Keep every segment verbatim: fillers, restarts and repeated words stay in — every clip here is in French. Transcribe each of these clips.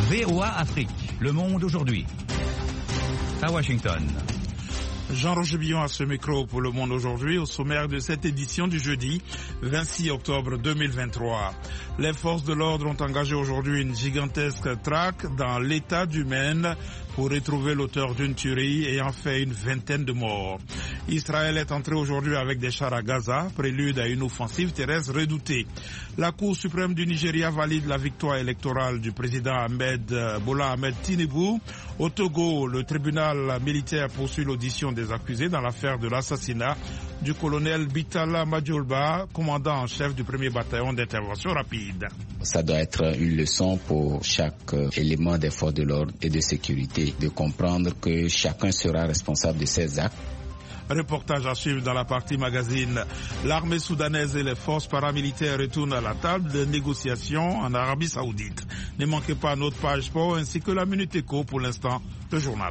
V O A Afrique, le monde aujourd'hui. À Washington. Jean-Roger Billon à ce micro pour Le Monde aujourd'hui, au sommaire de cette édition du jeudi vingt-six octobre deux mille vingt-trois. Les forces de l'ordre ont engagé aujourd'hui une gigantesque traque dans l'état du Maine pour retrouver l'auteur d'une tuerie ayant fait une vingtaine de morts. Israël est entré aujourd'hui avec des chars à Gaza, prélude à une offensive terrestre redoutée. La Cour suprême du Nigeria valide la victoire électorale du président Ahmed Bola Ahmed Tinubu. Au Togo, le tribunal militaire poursuit l'audition des accusés dans l'affaire de l'assassinat du colonel Bitala Majolba, commandant en chef du premier bataillon d'intervention rapide. Ça doit être une leçon pour chaque élément des forces de l'ordre et de sécurité, de comprendre que chacun sera responsable de ses actes. Reportage à suivre dans la partie magazine. L'armée soudanaise et les forces paramilitaires retournent à la table de négociations en Arabie Saoudite. Ne manquez pas notre page sport ainsi que la Minute Éco, pour l'instant, le journal.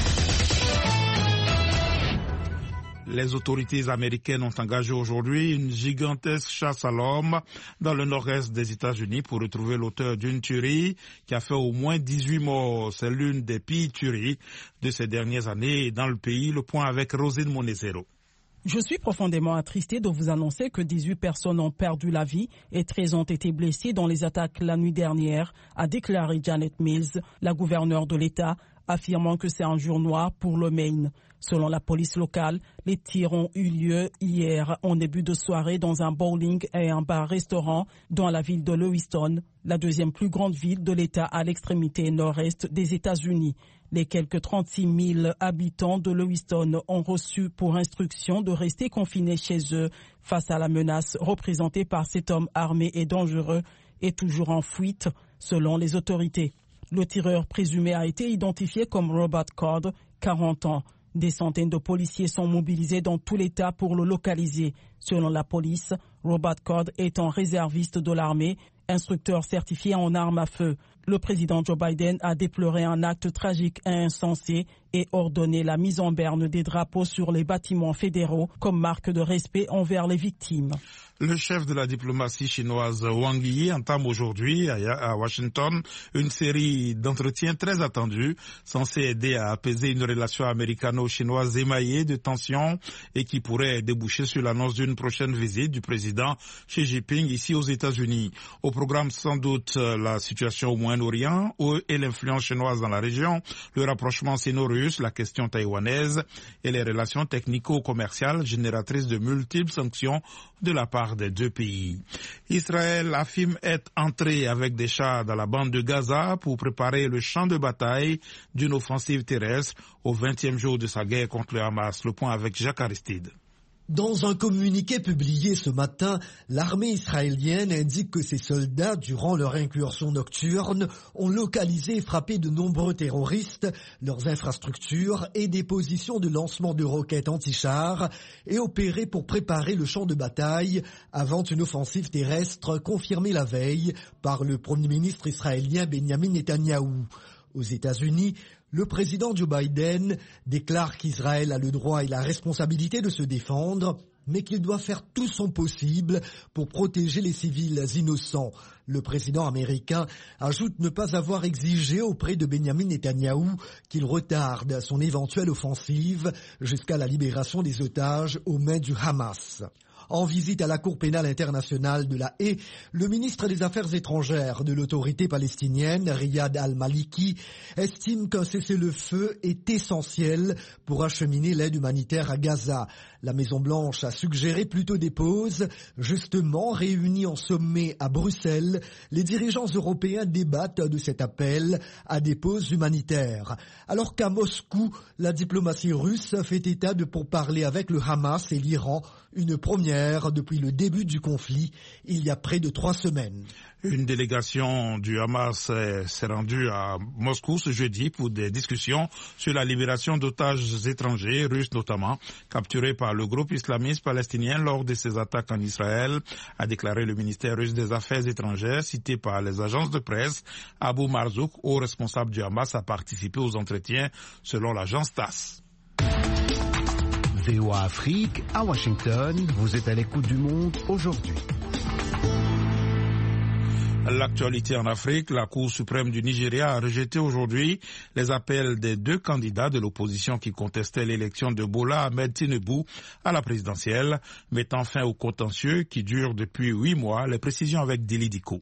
Les autorités américaines ont engagé aujourd'hui une gigantesque chasse à l'homme dans le nord-est des États-Unis pour retrouver l'auteur d'une tuerie qui a fait au moins dix-huit morts. C'est l'une des pires tueries de ces dernières années dans le pays. Le point avec Rosine Monezero. Je suis profondément attristé de vous annoncer que dix-huit personnes ont perdu la vie et treize ont été blessées dans les attaques la nuit dernière, a déclaré Janet Mills, la gouverneure de l'État, affirmant que c'est un jour noir pour le Maine. Selon la police locale, les tirs ont eu lieu hier en début de soirée dans un bowling et un bar-restaurant dans la ville de Lewiston, la deuxième plus grande ville de l'État à l'extrémité nord-est des États-Unis. Les quelques trente-six mille habitants de Lewiston ont reçu pour instruction de rester confinés chez eux face à la menace représentée par cet homme armé et dangereux et toujours en fuite, selon les autorités. Le tireur présumé a été identifié comme Robert Cord, quarante ans. Des centaines de policiers sont mobilisés dans tout l'État pour le localiser. Selon la police, Robert Cord est un réserviste de l'armée, instructeur certifié en armes à feu. Le président Joe Biden a déploré un acte tragique et insensé et ordonné la mise en berne des drapeaux sur les bâtiments fédéraux comme marque de respect envers les victimes. Le chef de la diplomatie chinoise Wang Yi entame aujourd'hui à Washington une série d'entretiens très attendus censés aider à apaiser une relation américano-chinoise émaillée de tensions et qui pourrait déboucher sur l'annonce d'une prochaine visite du président Xi Jinping ici aux États-Unis. Au programme sans doute la situation au Moyen-Orient et l'influence chinoise dans la région, le rapprochement sino-russe, la question taïwanaise et les relations technico-commerciales génératrices de multiples sanctions de la part des deux pays. Israël affirme être entré avec des chars dans la bande de Gaza pour préparer le champ de bataille d'une offensive terrestre au vingtième jour de sa guerre contre le Hamas. Le point avec Jacques Aristide. Dans un communiqué publié ce matin, l'armée israélienne indique que ses soldats, durant leur incursion nocturne, ont localisé et frappé de nombreux terroristes, leurs infrastructures et des positions de lancement de roquettes anti-chars et opéré pour préparer le champ de bataille avant une offensive terrestre confirmée la veille par le Premier ministre israélien Benjamin Netanyahou. Aux États-Unis, le président Joe Biden déclare qu'Israël a le droit et la responsabilité de se défendre, mais qu'il doit faire tout son possible pour protéger les civils innocents. Le président américain ajoute ne pas avoir exigé auprès de Benjamin Netanyahou qu'il retarde son éventuelle offensive jusqu'à la libération des otages aux mains du Hamas. En visite à la Cour pénale internationale de La Haye, le ministre des Affaires étrangères de l'autorité palestinienne, Riyad al-Maliki, estime qu'un cessez-le-feu est essentiel pour acheminer l'aide humanitaire à Gaza. La Maison-Blanche a suggéré plutôt des pauses. Justement, réunis en sommet à Bruxelles, les dirigeants européens débattent de cet appel à des pauses humanitaires. Alors qu'à Moscou, la diplomatie russe fait état de pourparlers avec le Hamas et l'Iran, une première depuis le début du conflit, il y a près de trois semaines. Une délégation du Hamas s'est rendue à Moscou ce jeudi pour des discussions sur la libération d'otages étrangers, russes notamment, capturés par le groupe islamiste palestinien lors de ses attaques en Israël, a déclaré le ministère russe des Affaires étrangères, cité par les agences de presse. Abou Marzouk, haut responsable du Hamas, a participé aux entretiens selon l'agence TASS. V O A Afrique, à Washington, vous êtes à l'écoute du monde aujourd'hui. L'actualité en Afrique, la Cour suprême du Nigeria a rejeté aujourd'hui les appels des deux candidats de l'opposition qui contestaient l'élection de Bola Ahmed Tinubu à la présidentielle, mettant fin au contentieux qui dure depuis huit mois. Les précisions avec Dili Diko.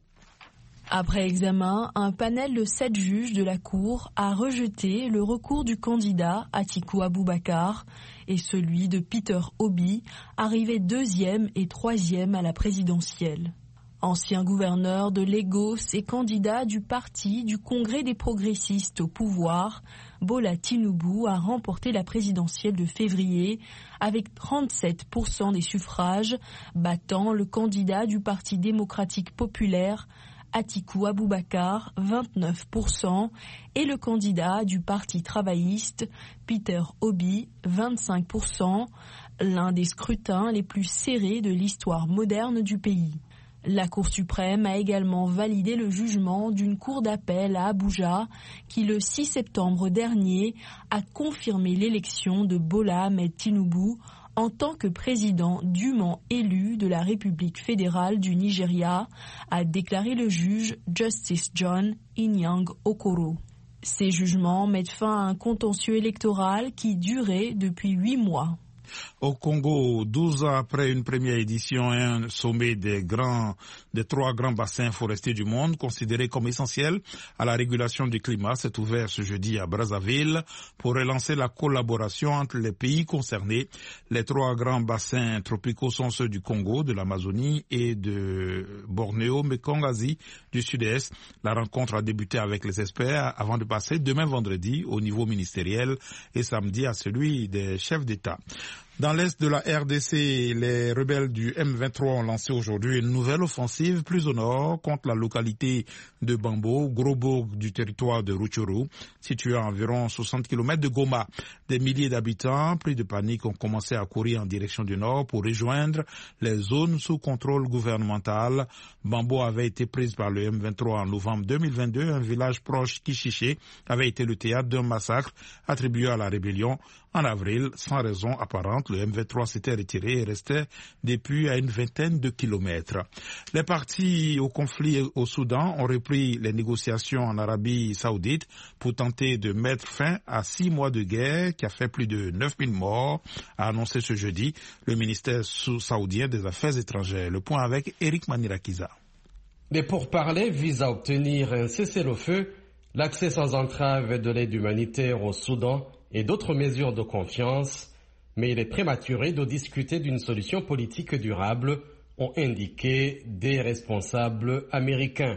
Après examen, un panel de sept juges de la Cour a rejeté le recours du candidat Atiku Abubakar et celui de Peter Obi, arrivé deuxième et troisième à la présidentielle. Ancien gouverneur de Lagos et candidat du parti du Congrès des progressistes au pouvoir, Bola Tinubu a remporté la présidentielle de février avec trente-sept pour cent des suffrages, battant le candidat du Parti démocratique populaire, Atiku Abubakar, vingt-neuf pour cent, et le candidat du Parti travailliste, Peter Obi, vingt-cinq pour cent, l'un des scrutins les plus serrés de l'histoire moderne du pays. La Cour suprême a également validé le jugement d'une cour d'appel à Abuja qui, le six septembre dernier, a confirmé l'élection de Bola Ahmed Tinubu en tant que président dûment élu de la République fédérale du Nigeria, a déclaré le juge Justice John Inyang Okoro. Ces jugements mettent fin à un contentieux électoral qui durait depuis huit mois. Au Congo, douze ans après une première édition et un sommet des grands, des trois grands bassins forestiers du monde, considérés comme essentiels à la régulation du climat, s'est ouvert ce jeudi à Brazzaville pour relancer la collaboration entre les pays concernés. Les trois grands bassins tropicaux sont ceux du Congo, de l'Amazonie et de Bornéo, Mekong, Asie du Sud-Est. La rencontre a débuté avec les experts avant de passer demain vendredi au niveau ministériel et samedi à celui des chefs d'État. Dans l'est de la R D C, les rebelles du M vingt-trois ont lancé aujourd'hui une nouvelle offensive plus au nord contre la localité de Bambo, gros bourg du territoire de Rutshuru, situé à environ soixante kilomètres de Goma. Des milliers d'habitants, pris de panique, ont commencé à courir en direction du nord pour rejoindre les zones sous contrôle gouvernemental. Bambo avait été prise par le M vingt-trois en novembre deux mille vingt-deux. Un village proche, Kishiché, avait été le théâtre d'un massacre attribué à la rébellion. En avril, sans raison apparente, le M vingt-trois s'était retiré et restait depuis à une vingtaine de kilomètres. Les partis au conflit au Soudan ont repris les négociations en Arabie Saoudite pour tenter de mettre fin à six mois de guerre qui a fait plus de neuf mille morts, a annoncé ce jeudi le ministère saoudien des Affaires étrangères. Le point avec Eric Manirakiza. Les pourparlers visent à obtenir un cessez-le-feu, l'accès sans entrave de l'aide humanitaire au Soudan et d'autres mesures de confiance, mais il est prématuré de discuter d'une solution politique durable, ont indiqué des responsables américains.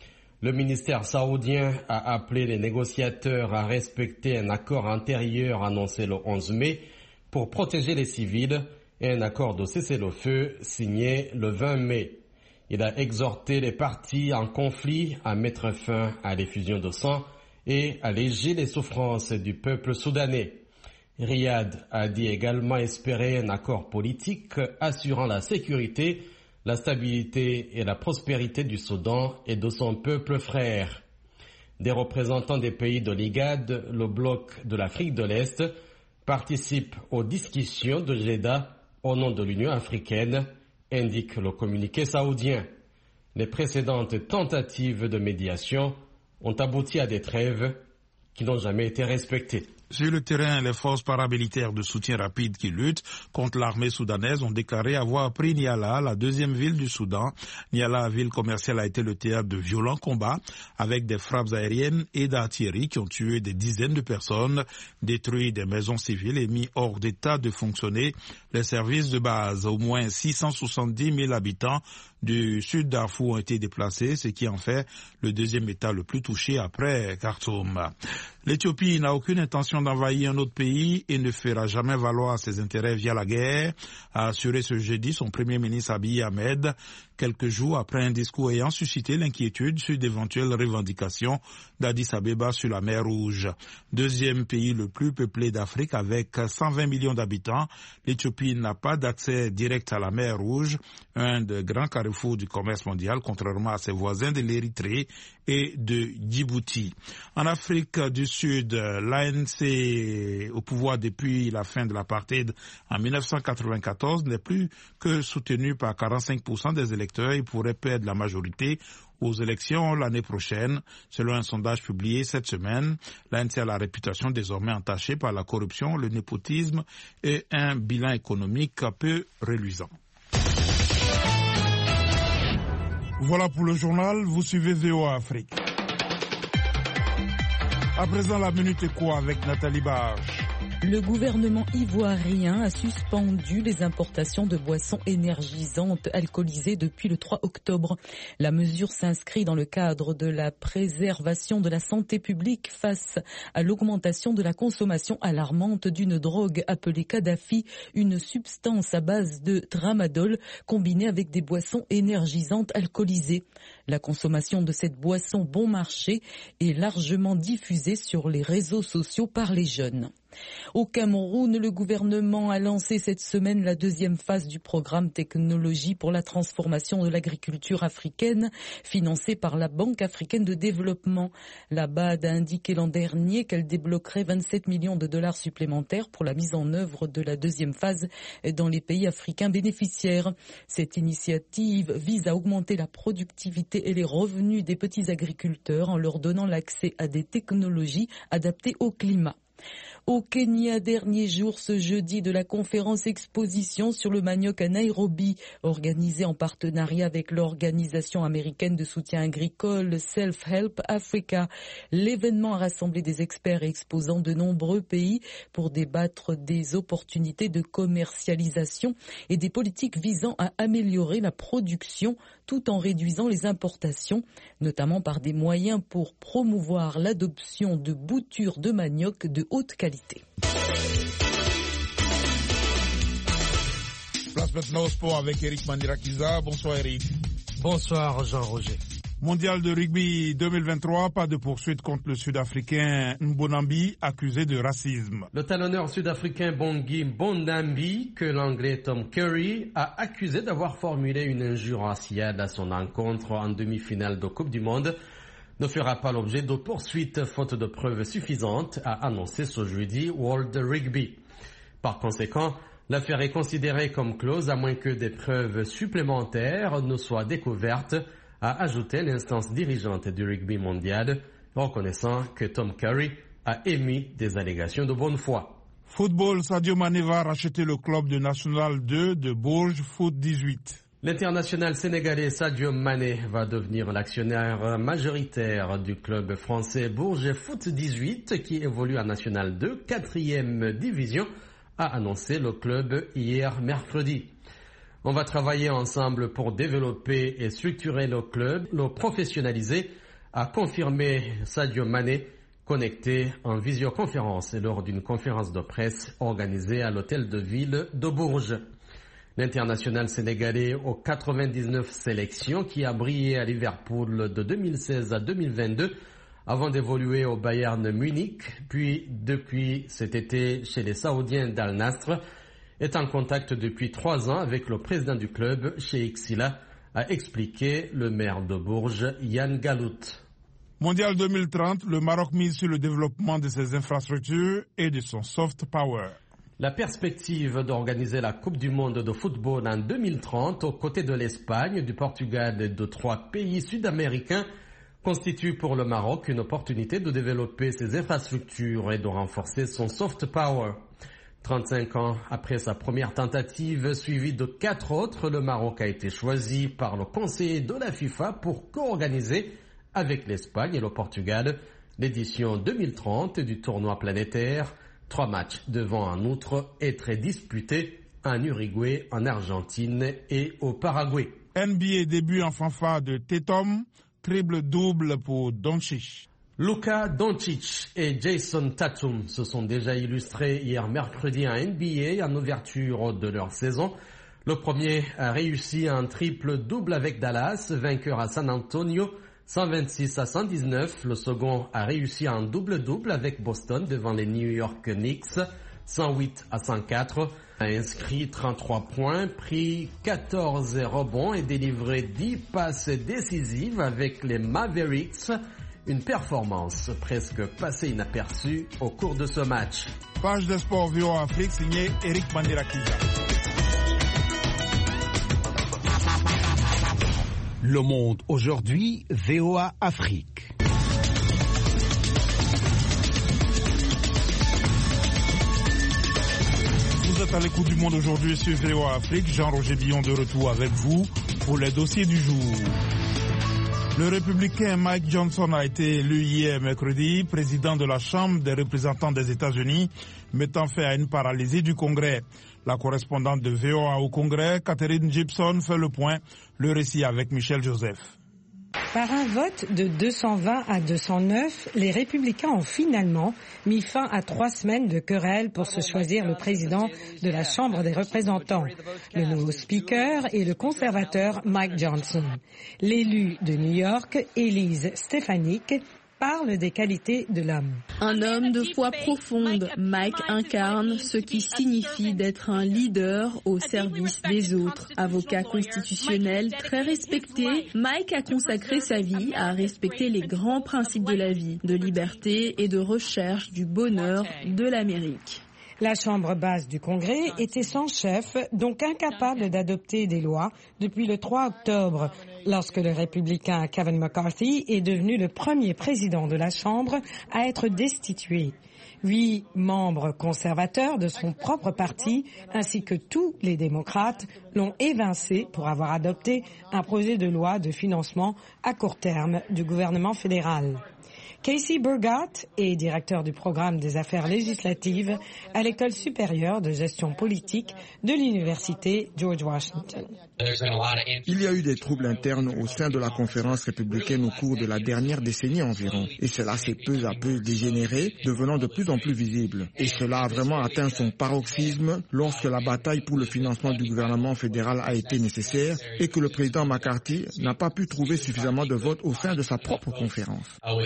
Le ministère saoudien a appelé les négociateurs à respecter un accord antérieur annoncé le onze mai pour protéger les civils et un accord de cessez-le-feu signé le vingt mai. Il a exhorté les parties en conflit à mettre fin à l'effusion de sang et alléger les souffrances du peuple soudanais. Riyad a dit également espérer un accord politique assurant la sécurité, la stabilité et la prospérité du Soudan et de son peuple frère. Des représentants des pays de l'I G A D, le bloc de l'Afrique de l'Est, participent aux discussions de Jeddah au nom de l'Union africaine, indique le communiqué saoudien. Les précédentes tentatives de médiation ont abouti à des trêves qui n'ont jamais été respectées. Sur le terrain, les forces paramilitaires de soutien rapide qui luttent contre l'armée soudanaise ont déclaré avoir pris Niala, la deuxième ville du Soudan. Niala, ville commerciale, a été le théâtre de violents combats avec des frappes aériennes et d'artillerie qui ont tué des dizaines de personnes, détruit des maisons civiles et mis hors d'état de fonctionner les services de base. Au moins six cent soixante-dix mille habitants du sud Darfour ont été déplacés, ce qui en fait le deuxième État le plus touché après Khartoum. L'Éthiopie n'a aucune intention d'envahir un autre pays et ne fera jamais valoir ses intérêts via la guerre, a assuré ce jeudi son premier ministre Abiy Ahmed, quelques jours après un discours ayant suscité l'inquiétude sur d'éventuelles revendications d'Addis Abeba sur la mer Rouge. Deuxième pays le plus peuplé d'Afrique avec cent vingt millions d'habitants, l'Éthiopie n'a pas d'accès direct à la mer Rouge, un des grands carrefours du commerce mondial, contrairement à ses voisins de l'Érythrée et de Djibouti. En Afrique du Sud, l'A N C au pouvoir depuis la fin de l'apartheid en mille neuf cent quatre-vingt-quatorze n'est plus que soutenu par quarante-cinq pour cent des électeurs et pourrait perdre la majorité aux élections l'année prochaine. Selon un sondage publié cette semaine, l'A N C a la réputation désormais entachée par la corruption, le népotisme et un bilan économique peu reluisant. Voilà pour le journal, vous suivez V O A Afrique. À présent, la Minute Éco avec Nathalie Barge. Le gouvernement ivoirien a suspendu les importations de boissons énergisantes alcoolisées depuis le trois octobre. La mesure s'inscrit dans le cadre de la préservation de la santé publique face à l'augmentation de la consommation alarmante d'une drogue appelée Kadhafi, une substance à base de tramadol combinée avec des boissons énergisantes alcoolisées. La consommation de cette boisson bon marché est largement diffusée sur les réseaux sociaux par les jeunes. Au Cameroun, le gouvernement a lancé cette semaine la deuxième phase du programme Technologie pour la transformation de l'agriculture africaine, financé par la Banque africaine de développement. La B A D a indiqué l'an dernier qu'elle débloquerait vingt-sept millions de dollars supplémentaires pour la mise en œuvre de la deuxième phase dans les pays africains bénéficiaires. Cette initiative vise à augmenter la productivité et les revenus des petits agriculteurs en leur donnant l'accès à des technologies adaptées au climat. Au Kenya, dernier jour ce jeudi de la conférence exposition sur le manioc à Nairobi, organisée en partenariat avec l'organisation américaine de soutien agricole Self-Help Africa. L'événement a rassemblé des experts et exposants de nombreux pays pour débattre des opportunités de commercialisation et des politiques visant à améliorer la production tout en réduisant les importations, notamment par des moyens pour promouvoir l'adoption de boutures de manioc de haute qualité. Place maintenant au sport avec Eric Mandirakiza. Bonsoir Eric. Bonsoir Jean-Roger. Mondial de rugby deux mille vingt-trois, pas de poursuite contre le Sud-Africain Mbonambi, accusé de racisme. Le talonneur sud-africain Bongi Mbonambi, que l'anglais Tom Curry a accusé d'avoir formulé une injure raciale à son encontre en demi-finale de Coupe du Monde, ne fera pas l'objet de poursuites faute de preuves suffisantes, a annoncé ce jeudi World Rugby. Par conséquent, l'affaire est considérée comme close à moins que des preuves supplémentaires ne soient découvertes, a ajouté l'instance dirigeante du rugby mondial, reconnaissant que Tom Curry a émis des allégations de bonne foi. Football, Sadio Mané va racheter le club de National deux de Bourges Foot dix-huit. L'international sénégalais Sadio Mané va devenir l'actionnaire majoritaire du club français Bourges Foot dix-huit qui évolue en National deux, quatrième division, a annoncé le club hier mercredi. On va travailler ensemble pour développer et structurer le club, le professionnaliser, a confirmé Sadio Mané, connecté en visioconférence lors d'une conférence de presse organisée à l'hôtel de ville de Bourges. L'international sénégalais aux quatre-vingt-dix-neuf sélections qui a brillé à Liverpool de deux mille seize à deux mille vingt-deux avant d'évoluer au Bayern Munich, puis depuis cet été chez les Saoudiens d'Al Nassr, est en contact depuis trois ans avec le président du club, Cheikh Silla, a expliqué le maire de Bourges, Yann Galout. Mondial deux mille trente, le Maroc mise sur le développement de ses infrastructures et de son soft power. La perspective d'organiser la Coupe du monde de football en deux mille trente aux côtés de l'Espagne, du Portugal et de trois pays sud-américains constitue pour le Maroc une opportunité de développer ses infrastructures et de renforcer son soft power. trente-cinq ans après sa première tentative, suivie de quatre autres, le Maroc a été choisi par le conseil de la FIFA pour co-organiser avec l'Espagne et le Portugal l'édition deux mille trente du tournoi planétaire. Trois matchs devant en outre être disputés en Uruguay, en Argentine et au Paraguay. N B A début en fanfare de Tatum, triple-double pour Doncic. Luka Doncic et Jason Tatum se sont déjà illustrés hier mercredi en N B A en ouverture de leur saison. Le premier a réussi un triple-double avec Dallas, vainqueur à San Antonio, cent vingt-six à cent dix-neuf. Le second a réussi un double-double avec Boston devant les New York Knicks, cent huit à cent quatre. A inscrit trente-trois points, pris quatorze rebonds et délivré dix passes décisives avec les Mavericks. Une performance presque passée inaperçue au cours de ce match. Page de sport V O A Afrique signée Eric Mandirakiza. Le Monde aujourd'hui, V O A Afrique. Vous êtes à l'écoute du Monde aujourd'hui sur V O A Afrique. Jean-Roger Billon de retour avec vous pour les dossiers du jour. Le républicain Mike Johnson a été élu hier mercredi président de la Chambre des représentants des États-Unis, mettant fin à une paralysie du Congrès. La correspondante de V O A au Congrès, Catherine Gibson, fait le point. Le récit avec Michel Joseph. Par un vote de deux cent vingt à deux cent neuf, les républicains ont finalement mis fin à trois semaines de querelle pour se choisir le président de la Chambre des représentants. Le nouveau speaker est le conservateur Mike Johnson. L'élu de New York, Elise Stefanik, parle des qualités de l'homme. Un homme de foi profonde, Mike incarne ce qui signifie d'être un leader au service des autres. Avocat constitutionnel très respecté, Mike a consacré sa vie à respecter les grands principes de la vie, de liberté et de recherche du bonheur de l'Amérique. La Chambre basse du Congrès était sans chef, donc incapable d'adopter des lois depuis le trois octobre, lorsque le républicain Kevin McCarthy est devenu le premier président de la Chambre à être destitué. Huit membres conservateurs de son propre parti, ainsi que tous les démocrates, l'ont évincé pour avoir adopté un projet de loi de financement à court terme du gouvernement fédéral. Casey Burgott est directeur du programme des affaires législatives à l'École supérieure de gestion politique de l'Université George Washington. Il y a eu des troubles internes au sein de la conférence républicaine au cours de la dernière décennie environ. Et cela s'est peu à peu dégénéré, devenant de plus en plus visible. Et cela a vraiment atteint son paroxysme lorsque la bataille pour le financement du gouvernement fédéral a été nécessaire et que le président McCarthy n'a pas pu trouver suffisamment de votes au sein de sa propre conférence.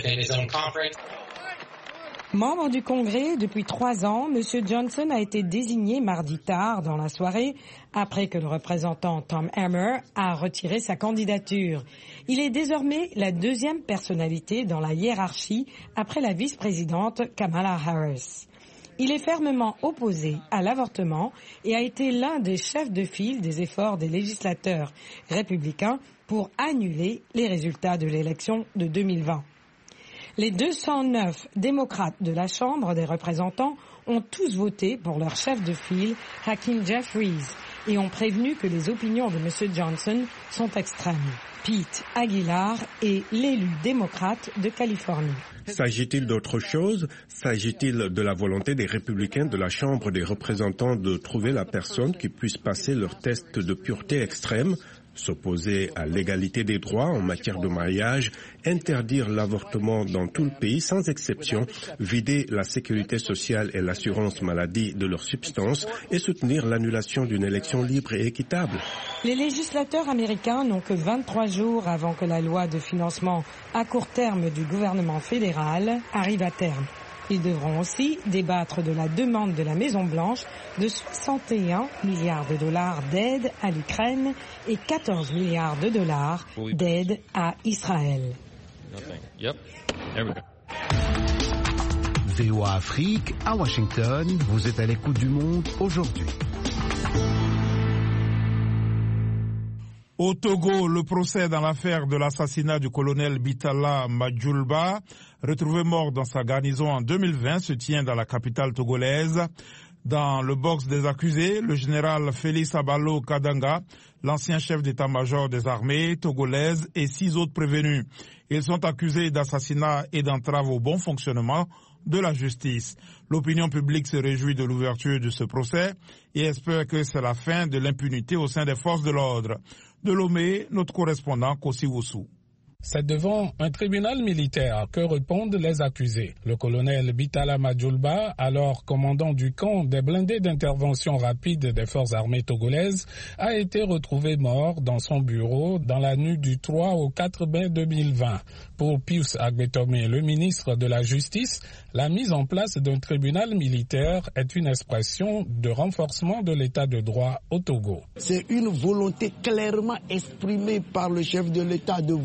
Membre du Congrès depuis trois ans, M. Johnson a été désigné mardi tard dans la soirée après que le représentant Tom Emmer a retiré sa candidature. Il est désormais la deuxième personnalité dans la hiérarchie après la vice-présidente Kamala Harris. Il est fermement opposé à l'avortement et a été l'un des chefs de file des efforts des législateurs républicains pour annuler les résultats de l'élection de deux mille vingt. Les deux cent neuf démocrates de la Chambre des représentants ont tous voté pour leur chef de file, Hakeem Jeffries, et ont prévenu que les opinions de M. Johnson sont extrêmes. Pete Aguilar est l'élu démocrate de Californie. S'agit-il d'autre chose? S'agit-il de la volonté des républicains de la Chambre des représentants de trouver la personne qui puisse passer leur test de pureté extrême, s'opposer à l'égalité des droits en matière de mariage, interdire l'avortement dans tout le pays sans exception, vider la sécurité sociale et l'assurance maladie de leurs substances et soutenir l'annulation d'une élection libre et équitable? Les législateurs américains n'ont que vingt-trois jours avant que la loi de financement à court terme du gouvernement fédéral arrive à terme. Ils devront aussi débattre de la demande de la Maison-Blanche de soixante et un milliards de dollars d'aide à l'Ukraine et quatorze milliards de dollars d'aide à Israël. V O A Afrique, à Washington, vous êtes à l'écoute du Monde aujourd'hui. Au Togo, le procès dans l'affaire de l'assassinat du colonel Bitala Madjoulba, retrouvé mort dans sa garnison en deux mille vingt, se tient dans la capitale togolaise. Dans le box des accusés, le général Félix Abalo Kadanga, l'ancien chef d'état-major des armées togolaises et six autres prévenus. Ils sont accusés d'assassinat et d'entrave au bon fonctionnement de la justice. L'opinion publique se réjouit de l'ouverture de ce procès et espère que c'est la fin de l'impunité au sein des forces de l'ordre. De Lomé, notre correspondant Kossi Woussou. C'est devant un tribunal militaire que répondent les accusés. Le colonel Bitala Madjoulba, alors commandant du camp des blindés d'intervention rapide des forces armées togolaises, a été retrouvé mort dans son bureau dans la nuit du trois au quatre mai deux mille vingt. Pour Pius Agbetome, le ministre de la Justice, la mise en place d'un tribunal militaire est une expression de renforcement de l'état de droit au Togo. C'est une volonté clairement exprimée par le chef de l'État de voir la justice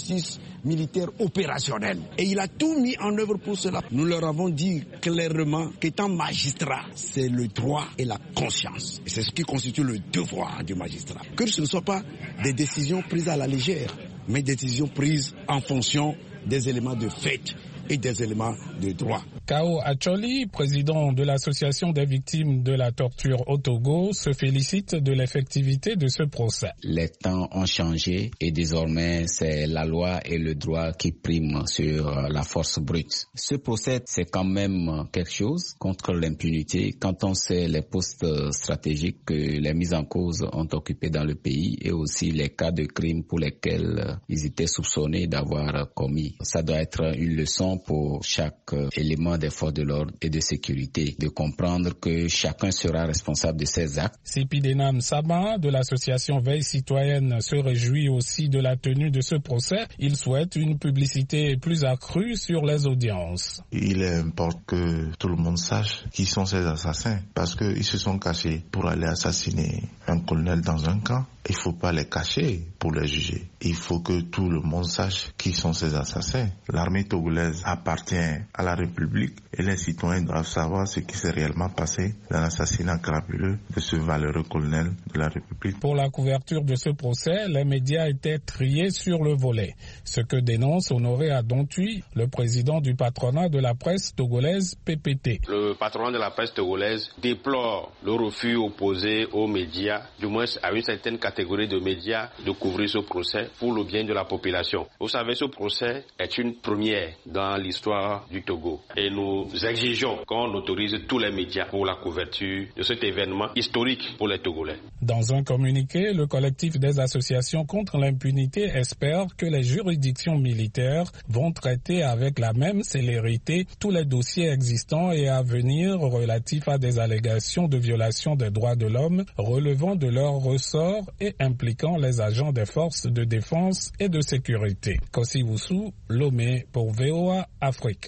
justice militaire opérationnelle. Et il a tout mis en œuvre pour cela. Nous leur avons dit clairement qu'étant magistrat, c'est le droit et la conscience. Et c'est ce qui constitue le devoir du magistrat. Que ce ne soit pas des décisions prises à la légère, mais des décisions prises en fonction des éléments de fait et des éléments de droit. Kao Acholi, président de l'association des victimes de la torture au Togo, se félicite de l'effectivité de ce procès. Les temps ont changé et désormais c'est la loi et le droit qui priment sur la force brute. Ce procès, c'est quand même quelque chose contre l'impunité quand on sait les postes stratégiques que les mises en cause ont occupés dans le pays et aussi les cas de crimes pour lesquels ils étaient soupçonnés d'avoir commis. Ça doit être une leçon pour chaque élément des forces de l'ordre et de sécurité, de comprendre que chacun sera responsable de ses actes. Sipidenam Sama de l'association Veille Citoyenne se réjouit aussi de la tenue de ce procès. Il souhaite une publicité plus accrue sur les audiences. Il importe que tout le monde sache qui sont ces assassins, parce qu'ils se sont cachés pour aller assassiner un colonel dans un camp. Il ne faut pas les cacher pour les juger. Il faut que tout le monde sache qui sont ces assassins. L'armée togolaise appartient à la République et les citoyens doivent savoir ce qui s'est réellement passé dans l'assassinat crapuleux de ce valeureux colonel de la République. Pour la couverture de ce procès, les médias étaient triés sur le volet. Ce que dénonce Honoré Adontui, le président du patronat de la presse togolaise P P T. Le patronat de la presse togolaise déplore le refus opposé aux médias, du moins à une certaine catégorie de médias, de couvrir ce procès pour le bien de la population. Vous savez, ce procès est une première dans l'histoire du Togo et nous exigeons qu'on autorise tous les médias pour la couverture de cet événement historique pour les Togolais. Dans un communiqué, le collectif des associations contre l'impunité espère que les juridictions militaires vont traiter avec la même célérité tous les dossiers existants et à venir relatifs à des allégations de violation des droits de l'homme relevant de leur ressort et impliquant les agents des forces de défense et de sécurité. Kossi Woussou, Lomé pour V O A Afrique.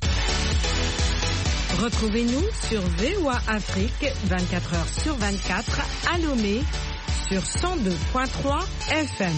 Retrouvez-nous sur V O A Afrique vingt-quatre heures sur vingt-quatre à Lomé sur cent deux virgule trois F M.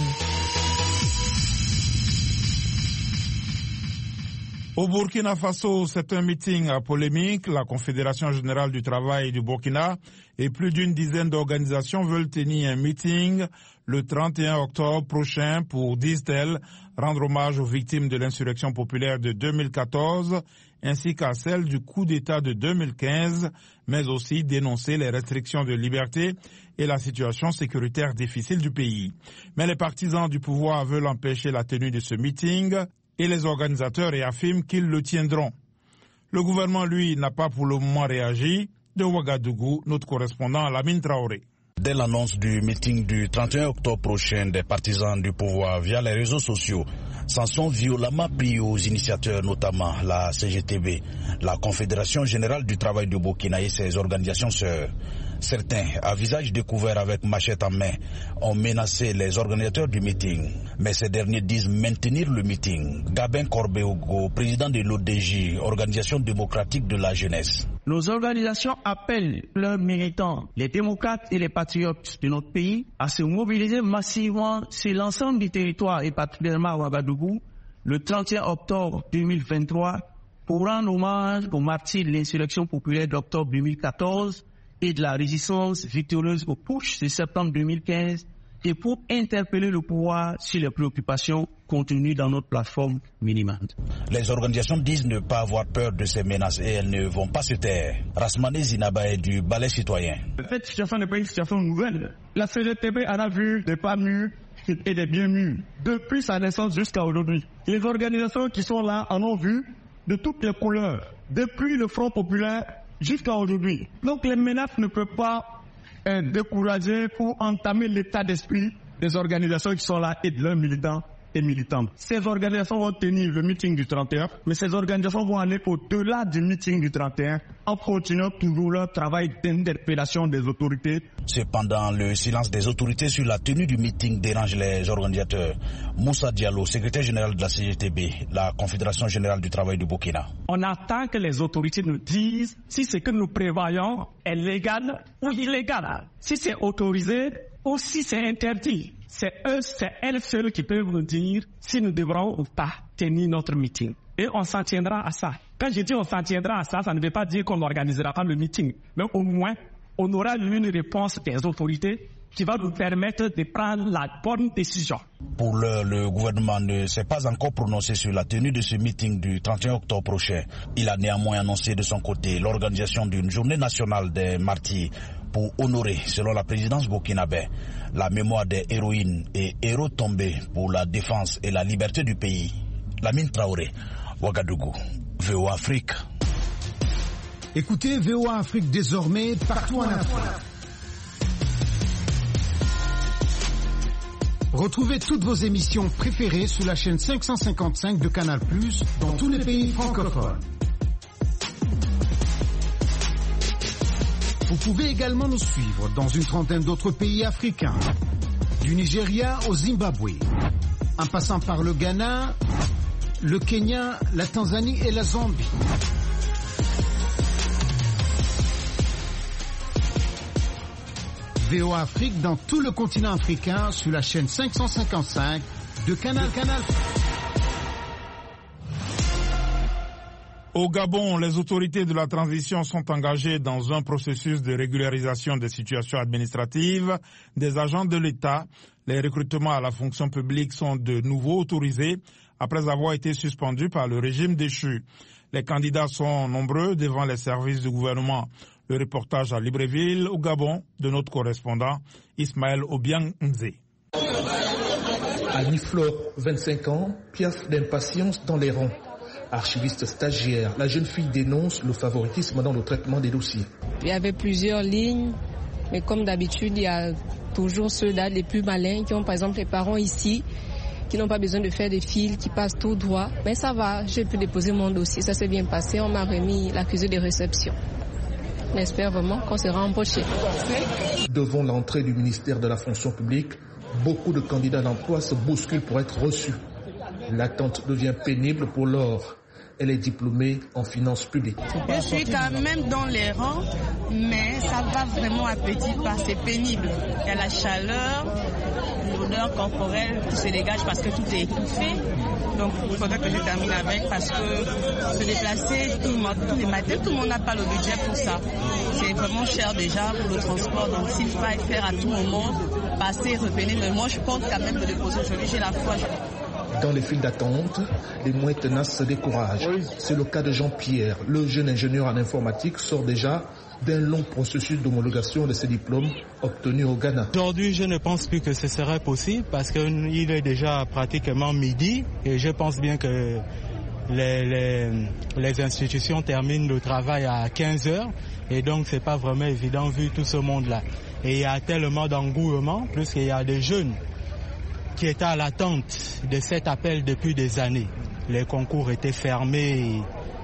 Au Burkina Faso, c'est un meeting polémique. La Confédération générale du travail du Burkina et plus d'une dizaine d'organisations veulent tenir un meeting le trente et un octobre prochain pour, disent-elles, rendre hommage aux victimes de l'insurrection populaire de deux mille quatorze ainsi qu'à celles du coup d'État de deux mille quinze, mais aussi dénoncer les restrictions de liberté et la situation sécuritaire difficile du pays. Mais les partisans du pouvoir veulent empêcher la tenue de ce meeting et les organisateurs réaffirment qu'ils le tiendront. Le gouvernement, lui, n'a pas pour le moment réagi. De Ouagadougou, notre correspondant Lamine Traoré. Dès l'annonce du meeting du trente et un octobre prochain des partisans du pouvoir via les réseaux sociaux, s'en sont violemment pris aux initiateurs, notamment la C G T B, la Confédération générale du travail du Burkina et ses organisations sœurs. Certains, à visage découvert avec machette en main, ont menacé les organisateurs du meeting. Mais ces derniers disent maintenir le meeting. Gabin Corbeogo, président de l'O D J, Organisation démocratique de la jeunesse. Nos organisations appellent leurs militants, les démocrates et les patriotes de notre pays, à se mobiliser massivement sur l'ensemble du territoire et particulièrement à Ouagadougou le trente et un octobre deux mille vingt-trois pour rendre hommage aux martyrs de l'insurrection populaire d'octobre deux mille quatorze et de la résistance victorieuse au putsch de septembre deux mille quinze et pour interpeller le pouvoir sur les préoccupations contenues dans notre plateforme minimale. Les organisations disent ne pas avoir peur de ces menaces et elles ne vont pas se taire. Rasmane Zinabaye du Balai Citoyen. Cette situation n'est pas une situation nouvelle. La C G T B en a vu des pas mûrs et des bien mûrs depuis sa naissance jusqu'à aujourd'hui. Les organisations qui sont là en ont vu de toutes les couleurs, depuis le Front populaire jusqu'à aujourd'hui. Donc les menaces ne peuvent pas euh, décourager ou entamer l'état d'esprit des organisations qui sont là et de leurs militants et militantes. Ces organisations vont tenir le meeting du trente et un, mais ces organisations vont aller au-delà du meeting du trente et un en continuant toujours leur travail d'interpellation des autorités. Cependant, le silence des autorités sur la tenue du meeting dérange les organisateurs. Moussa Diallo, secrétaire général de la C G T B, la Confédération générale du travail du Burkina. On attend que les autorités nous disent si ce que nous prévoyons est légal ou illégal, si c'est autorisé ou si c'est interdit. C'est eux, c'est elles seules qui peuvent nous dire si nous devrons ou pas tenir notre meeting. Et on s'en tiendra à ça. Quand je dis on s'en tiendra à ça, ça ne veut pas dire qu'on n'organisera pas le meeting. Mais au moins, on aura une réponse des autorités qui va nous permettre de prendre la bonne décision. Pour l'heure, le gouvernement ne s'est pas encore prononcé sur la tenue de ce meeting du trente et un octobre prochain. Il a néanmoins annoncé de son côté l'organisation d'une journée nationale des martyrs pour honorer, selon la présidence burkinabé, la mémoire des héroïnes et héros tombés pour la défense et la liberté du pays. Lamine Traoré, Ouagadougou, V O A Afrique. Écoutez V O A Afrique désormais partout en Afrique. Retrouvez toutes vos émissions préférées sur la chaîne cinq cent cinquante-cinq de Canal plus, dans tous les pays francophones. Vous pouvez également nous suivre dans une trentaine d'autres pays africains, du Nigeria au Zimbabwe, en passant par le Ghana, le Kenya, la Tanzanie et la Zambie. V O A Afrique dans tout le continent africain sur la chaîne cinq cent cinquante-cinq de Canal Canal. Au Gabon, les autorités de la transition sont engagées dans un processus de régularisation des situations administratives des agents de l'État. Les recrutements à la fonction publique sont de nouveau autorisés après avoir été suspendus par le régime déchu. Les candidats sont nombreux devant les services du gouvernement. Le reportage à Libreville, au Gabon, de notre correspondant Ismaël Obiang Nze. Annie-Flore, vingt-cinq ans, piaffe d'impatience dans les rangs. Archiviste stagiaire, la jeune fille dénonce le favoritisme dans le traitement des dossiers. Il y avait plusieurs lignes, mais comme d'habitude, il y a toujours ceux-là les plus malins qui ont par exemple les parents ici, qui n'ont pas besoin de faire des fils, qui passent tout droit. Mais ça va, j'ai pu déposer mon dossier, ça s'est bien passé, on m'a remis l'accusé de réception. On espère vraiment qu'on sera embauché. Devant l'entrée du ministère de la fonction publique, beaucoup de candidats d'emploi se bousculent pour être reçus. L'attente devient pénible pour Laure. Elle est diplômée en finances publiques. Je suis quand même dans les rangs, mais ça va vraiment à petit pas, c'est pénible. Il y a la chaleur, l'odeur corporelle qui se dégage parce que tout est étouffé. Donc il faudrait que je termine avec parce que se déplacer tout le monde, tous les matins, tout le monde n'a pas le budget pour ça. C'est vraiment cher déjà pour le transport. Donc s'il faut faire à tout moment, passer, revenir, mais moi je compte quand même de déposer aujourd'hui, j'ai la foi. Dans les files d'attente, les moins tenaces se découragent. C'est le cas de Jean-Pierre. Le jeune ingénieur en informatique sort déjà d'un long processus d'homologation de ses diplômes obtenus au Ghana. Aujourd'hui, je ne pense plus que ce serait possible parce qu'il est déjà pratiquement midi et je pense bien que les, les, les institutions terminent le travail à quinze heures et donc c'est pas vraiment évident vu tout ce monde-là. Et il y a tellement d'engouement puisqu'il y a des jeunes qui étaient à l'attente de cet appel depuis des années. Les concours étaient fermés,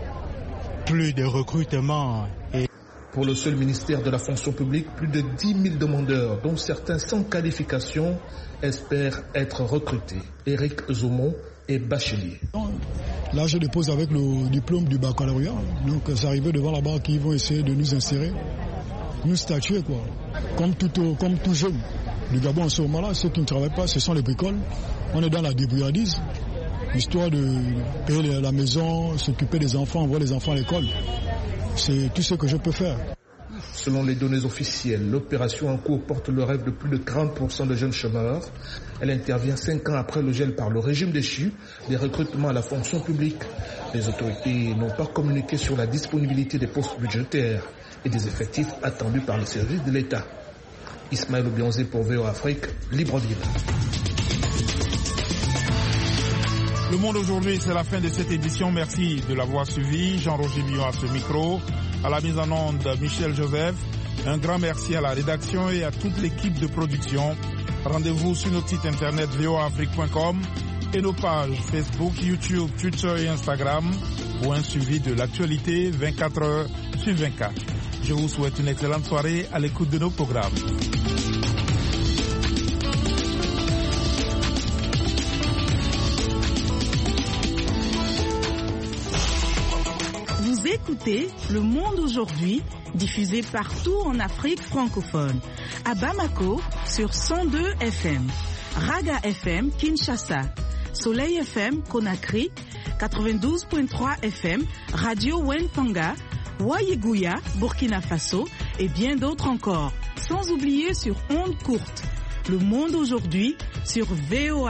plus de recrutement. Et... Pour le seul ministère de la fonction publique, plus de dix mille demandeurs, dont certains sans qualification, espèrent être recrutés. Éric Zomon est bachelier. Là, je dépose avec le diplôme du baccalauréat. Donc, c'est arrivé devant la barre qui vont essayer de nous insérer, nous statuer, quoi. Comme tout, comme tout jeune. Le Gabon, en ce moment-là, ceux qui ne travaillent pas, ce sont les bricoles. On est dans la débrouillardise, histoire de payer la maison, s'occuper des enfants, envoyer les enfants à l'école. C'est tout ce que je peux faire. Selon les données officielles, l'opération en cours porte le rêve de plus de quarante pour cent de jeunes chômeurs. Elle intervient cinq ans après le gel par le régime déchu des recrutements à la fonction publique. Les autorités n'ont pas communiqué sur la disponibilité des postes budgétaires et des effectifs attendus par les services de l'État. Ismaël Obianzé pour V O A Afrique, Libreville. Le Monde aujourd'hui, c'est la fin de cette édition. Merci de l'avoir suivi. Jean-Roger Billon à ce micro. À la mise en onde, Michel Joseph. Un grand merci à la rédaction et à toute l'équipe de production. Rendez-vous sur notre site internet v o a afrique point com et nos pages Facebook, YouTube, Twitter et Instagram pour un suivi de l'actualité vingt-quatre heures sur vingt-quatre. Je vous souhaite une excellente soirée à l'écoute de nos programmes. Vous écoutez Le Monde aujourd'hui, diffusé partout en Afrique francophone. À Bamako, sur cent deux F M. Raga F M Kinshasa, Soleil F M Conakry, quatre-vingt-douze point trois F M, Radio Wentanga, Wayeguya, Burkina Faso et bien d'autres encore. Sans oublier sur ondes courtes. Le monde aujourd'hui sur V O A.